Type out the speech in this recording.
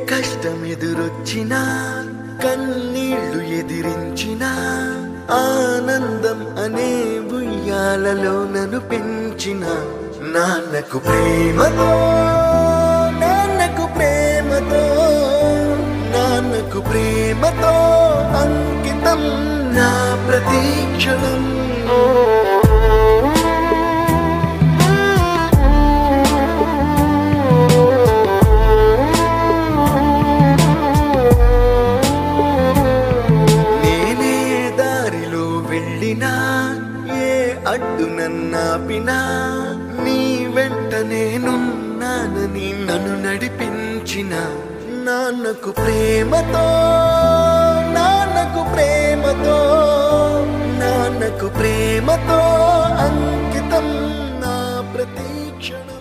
కష్టమెదురొచ్చినా కన్నీళ్లు ఎదిరించినా ఆనందం అనే ఉయ్యాలలో నన్ను పెంచిన నాన్నకు ప్రేమతో నాన్నకు ప్రేమతో నాన్నకు ప్రేమతో అంకితం నా ప్రతీక్షణం. నేనే దారిలో వెళ్ళినా ఏ అడ్డు నన్నాపినా నీ వెంట నేనున్నానని నన్ను నడిపించిన నాన్నకు ప్రేమతో నాన్నకు ప్రేమతో నాన్నకు ప్రేమతో అంకితం నా ప్రతీక్షణ.